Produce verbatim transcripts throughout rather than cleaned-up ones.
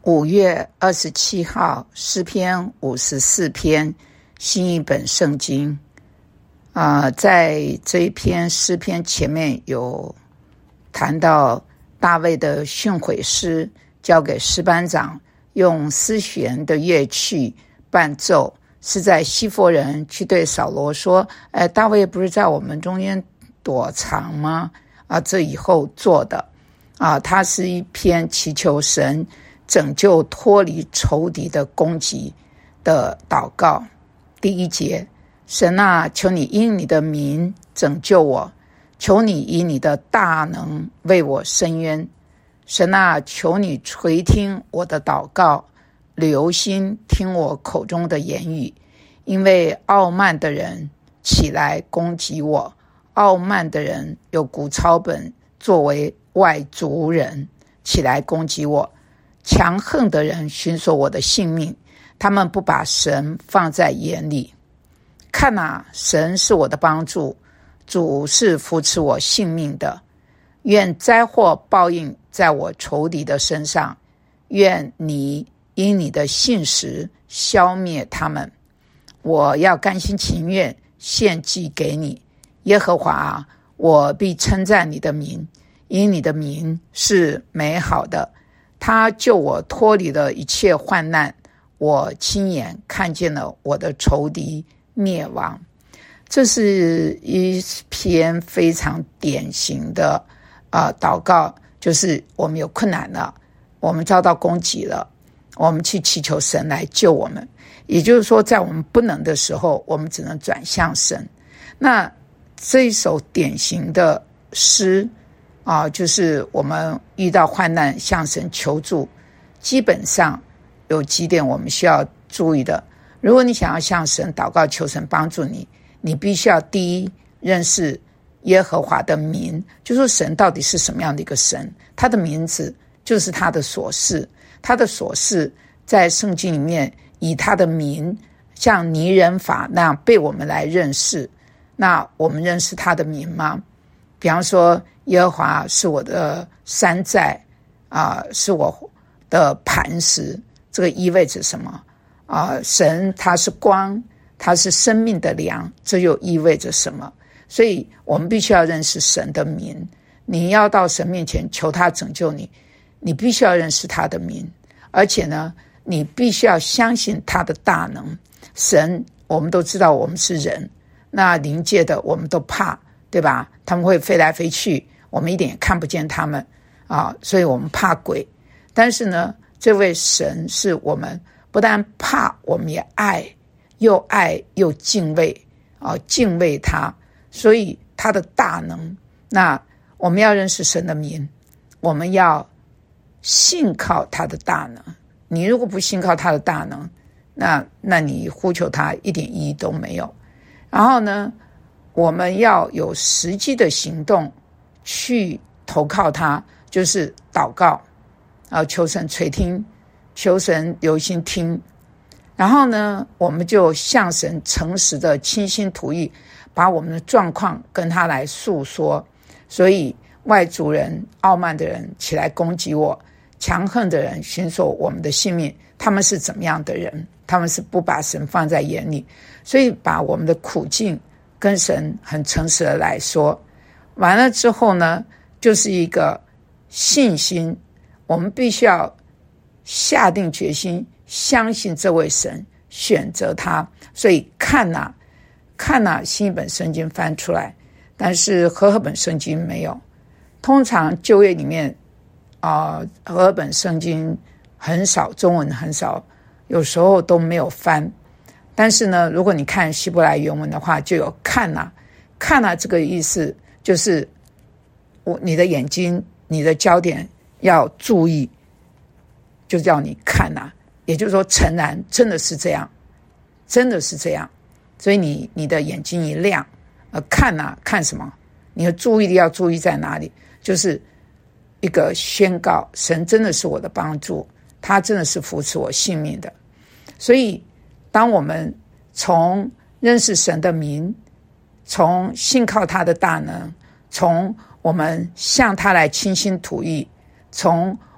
五月二十七号，诗篇五十四篇，新译本圣经。啊、呃，在这一篇诗篇前面有谈到大卫的训诲诗，交给诗班长用丝弦的乐器伴奏，是在西弗人去对扫罗说：“哎，大卫不是在我们中间躲藏吗？”啊，这以后做的啊，它是一篇祈求神拯救脱离仇敌的攻击的祷告。第一节，神啊，求你因你的名拯救我，求你以你的大能为我伸冤。神啊，求你垂听我的祷告，留心听我口中的言语，因为傲慢的人起来攻击我，傲慢的人有古抄本作为外族人起来攻击我，强横的人寻索我的性命，他们不把神放在眼里。看啊，神是我的帮助，主是扶持我性命的。愿灾祸报应在我仇敌的身上，愿你因你的信实消灭他们。我要甘心情愿献祭给你，耶和华啊，我必称赞你的名，因你的名是美好的。他救我脱离了一切患难，我亲眼看见了我的仇敌灭亡。这是一篇非常典型的呃祷告，就是我们有困难了，我们遭到攻击了，我们去祈求神来救我们。也就是说，在我们不能的时候，我们只能转向神。那这一首典型的诗啊，就是我们遇到患难向神求助，基本上有几点我们需要注意的。如果你想要向神祷告，求神帮助你，你必须要第一认识耶和华的名，就说神到底是什么样的一个神，他的名字就是他的所事，他的所事在圣经里面以他的名像拟人法那样被我们来认识。那我们认识他的名吗？比方说耶和华是我的山寨啊、呃，是我的磐石，这个意味着什么啊、呃？神他是光，他是生命的粮，这又意味着什么？所以我们必须要认识神的名。你要到神面前求他拯救你，你必须要认识他的名，而且呢，你必须要相信他的大能。神，我们都知道我们是人，那灵界的我们都怕，对吧？他们会飞来飞去，我们一点也看不见他们啊，所以我们怕鬼。但是呢，这位神是我们不但怕，我们也爱，又爱又敬畏啊，敬畏他。所以他的大能，那我们要认识神的名，我们要信靠他的大能。你如果不信靠他的大能，那那你呼求他一点意义都没有。然后呢，我们要有实际的行动去投靠他，就是祷告啊，求神垂听，求神留心听。然后呢，我们就向神诚实的倾心吐意，把我们的状况跟他来诉说。所以外族人、傲慢的人起来攻击我，强横的人寻索我们的性命，他们是怎么样的人？他们是不把神放在眼里。所以把我们的苦境跟神很诚实的来说，完了之后呢，就是一个信心，我们必须要下定决心相信这位神，选择他。所以看啊看啊新译本圣经翻出来，但是和合本圣经没有。通常旧约里面啊、呃，和合本圣经很少，中文很少，有时候都没有翻。但是呢，如果你看希伯来原文的话，就有看啊看啊这个意思，就是我你的眼睛，你的焦点要注意，就叫你看啊，也就是说诚然真的是这样，真的是这样。所以你你的眼睛一亮，呃，看啊看什么？你的注意力要注意在哪里？就是一个宣告，神真的是我的帮助，他真的是扶持我性命的。所以当我们从认识神的名，从信靠他的大能，从我们向他来倾心吐意，从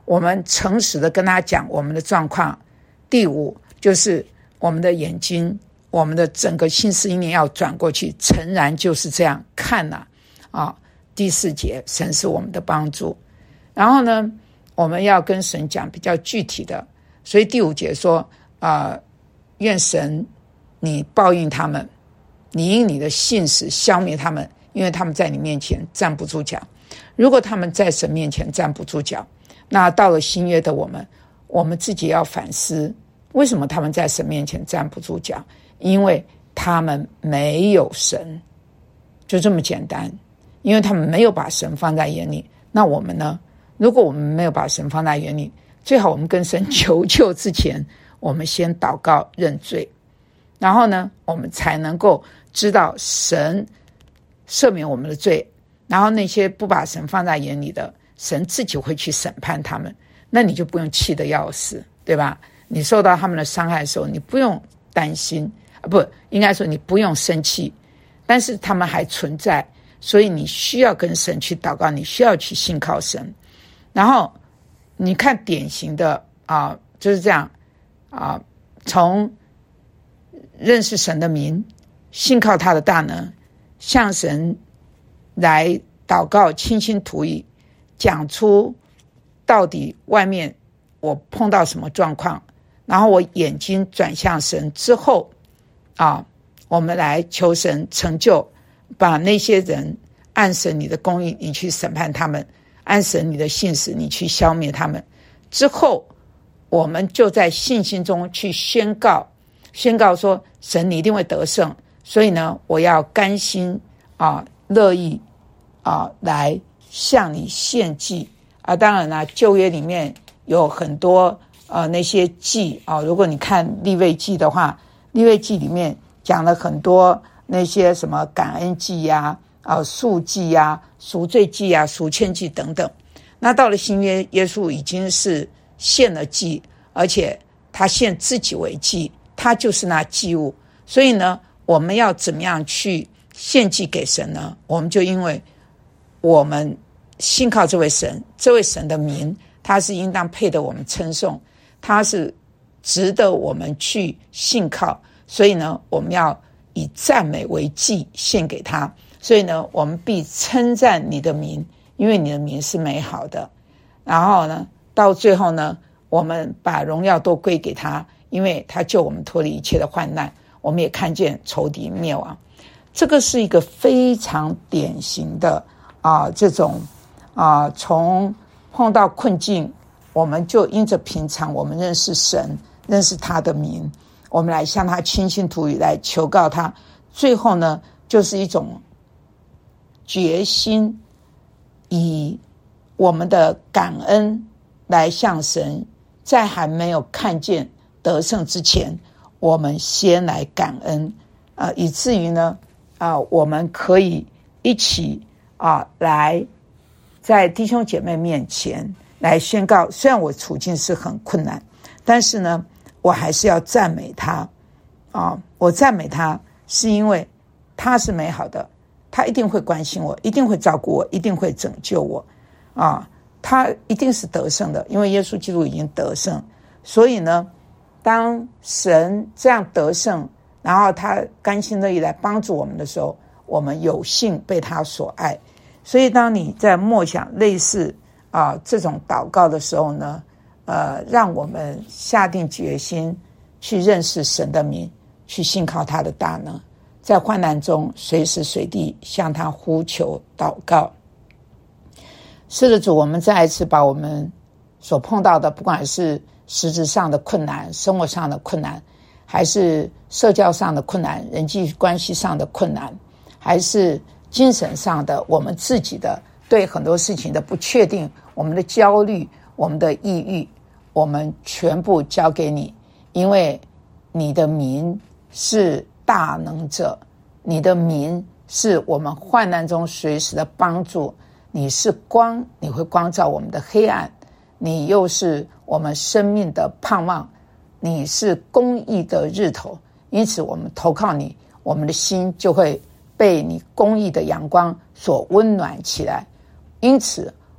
我们诚实的跟他讲我们的状况。第五就是我们的眼睛，我们的整个心思意念要转过去，诚然就是这样看呐、啊。啊，第四节，神是我们的帮助。然后呢，我们要跟神讲比较具体的，所以第五节说啊、呃，愿神你报应他们，你因你的信实消灭他们，因为他们在你面前站不住脚。如果他们在神面前站不住脚，那到了新约的我们，我们自己要反思，为什么他们在神面前站不住脚？因为他们没有神，就这么简单。因为他们没有把神放在眼里。那我们呢？如果我们没有把神放在眼里，最好我们跟神求救之前，我们先祷告认罪，然后呢，我们才能够知道神赦免我们的罪。然后那些不把神放在眼里的，神自己会去审判他们。那你就不用气得要死，对吧？你受到他们的伤害的时候，你不用担心，啊，不，应该说你不用生气，但是他们还存在。所以你需要跟神去祷告，你需要去信靠神。然后你看典型的啊，就是这样啊，从认识神的名，信靠他的大能，向神来祷告，倾心吐意，讲出到底外面我碰到什么状况，然后我眼睛转向神之后啊，我们来求神成就，把那些人按神你的公义你去审判他们，按神你的信实你去消灭他们。之后我们就在信心中去宣告，宣告说神你一定会得胜。所以呢，我要甘心啊，乐意啊，来向你献祭啊。当然啦，旧约里面有很多呃那些祭啊，如果你看利未记的话，利未记里面讲了很多那些什么感恩祭呀、啊、啊赎祭呀、赎罪祭呀、赎愆祭等等。那到了新约，耶稣已经是献了祭，而且他献自己为祭，他就是那祭物。所以呢，我们要怎么样去献祭给神呢？我们就因为我们信靠这位神，这位神的名，他是应当配得我们称颂，他是值得我们去信靠。所以呢，我们要以赞美为祭献给他。所以呢，我们必称赞你的名，因为你的名是美好的。然后呢，到最后呢，我们把荣耀都归给他，因为他救我们脱离一切的患难。我们也看见仇敌灭亡。这个是一个非常典型的啊，这种啊，从碰到困境，我们就因着平常我们认识神，认识他的名，我们来向他倾心吐意，来求告他。最后呢，就是一种决心，以我们的感恩来向神，在还没有看见得胜之前，我们先来感恩啊、呃，以至于呢啊、呃，我们可以一起啊、呃、来在弟兄姐妹面前来宣告，虽然我处境是很困难，但是呢，我还是要赞美他啊、呃！我赞美他，是因为他是美好的，他一定会关心我，一定会照顾我，一定会拯救我啊！他一定是得胜的，因为耶稣基督已经得胜。所以呢，当神这样得胜，然后他甘心乐意来帮助我们的时候，我们有幸被他所爱。所以当你在默想类似啊、呃、这种祷告的时候呢，呃，让我们下定决心去认识神的名，去信靠他的大能，在患难中随时随地向他呼求祷告。是的，主，我们再一次把我们所碰到的，不管是实质上的困难，生活上的困难，还是社交上的困难，人际关系上的困难，还是精神上的，我们自己的对很多事情的不确定，我们的焦虑，我们的抑郁，我们全部交给你。因为你的名是大能者，你的名是我们患难中随时的帮助，你是光，你会光照我们的黑暗，你又是我们生命的盼望，你是公义的日头。因此我们投靠你，我们的心就会被你公义的阳光所温暖起来。因此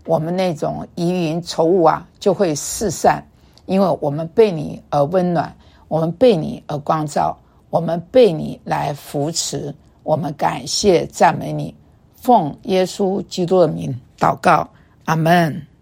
我们那种疑云愁雾啊就会四散，因为我们被你而温暖，我们被你而光照，我们被你来扶持，我们感谢赞美你，奉耶稣基督的名祷告，阿们。